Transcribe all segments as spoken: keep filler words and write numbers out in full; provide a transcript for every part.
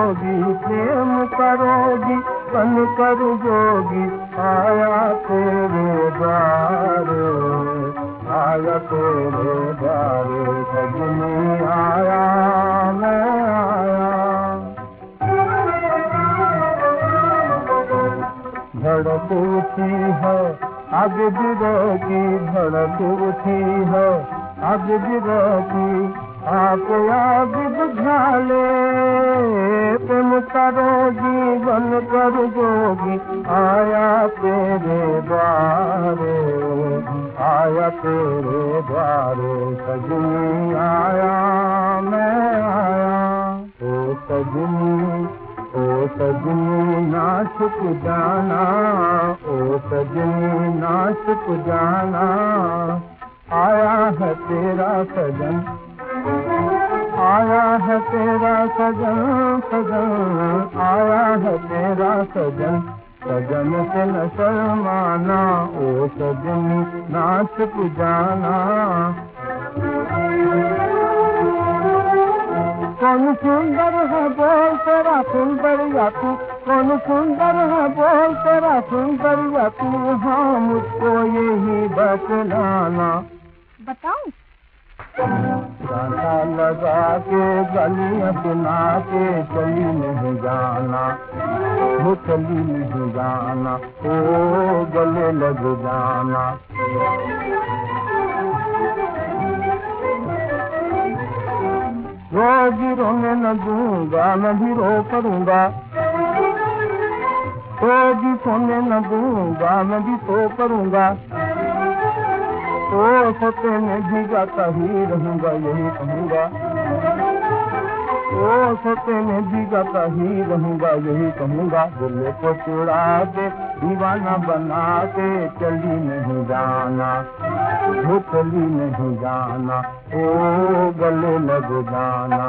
जोगी, प्रेम करोगी बन कर जोगी, आया तेरे द्वारे, आया तेरे द्वारे सजनी आया मैं आया। धड़क उठी है आग दिलों की, धड़क उठी है आग दिलों की, आप आग बुझा ले, प्रेम करोगी बन कर जोगी, आया तेरे द्वारे, आया तेरे द्वारे सजनी आया मैं आया। ओ सजनी ओ सजनी ना छुप जाना, ओ सजनी ना छुप जाना, आया है तेरा सजन, आया है तेरा सजन, सजन आया है तेरा सजन, सजन से न शर्माना, ओ सजनी ना छुप जाना। कौन सुंदर है बोल तेरा सुंदर या तू, कौन सुंदर है बोल तेरा सुंदर या तू, हाँ मुझको यही बतलाना। बताऊं? गाना लगा के गलियां सुना के चली नहीं जाना, वो चली नहीं जाना, ओ गले लग जाना। रोज रोने न दूंगा, मैं भी रो करूंगा, रोज सोने न दूंगा, मैं भी सो करूंगा, ओ सोते में भीगाता ही रहूंगा, यही कहूंगा, ओ सोते में भीगाता ही रहूंगा, यही कहूंगा। दिल को चुरा के दीवाना बना के चली नहीं जाना, वो चली नहीं जाना, ओ गले लग जाना।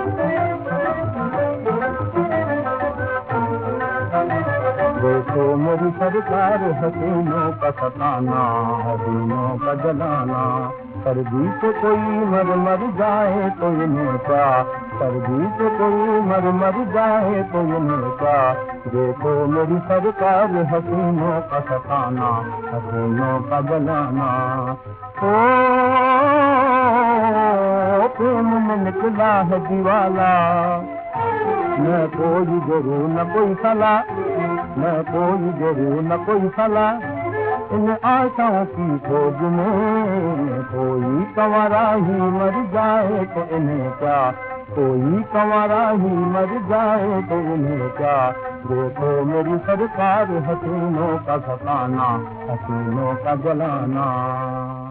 देखो मेरी सरकार हसीनों का सताना, हसीनों का जलाना, सर्दी से कोई मर मर जाए तो इन्हें क्या, सर्दी से कोई मर मर जाए तो इन्हें क्या। देखो मेरी सरकार हसीनों का सताना, हसीनों का जलाना। ओ प्रेम में निकला है दीवाला, न कोई जरूर न कोई सला, न कोई जरूर न कोई सला, इन आशाओं की खोज में कोई कंवारा ही मर जाए तो इन्हें क्या, कोई कंवारा ही मर जाए तो इन्हें क्या। देखो मेरी सरकार हसीनों का सताना, हसीनों का जलाना।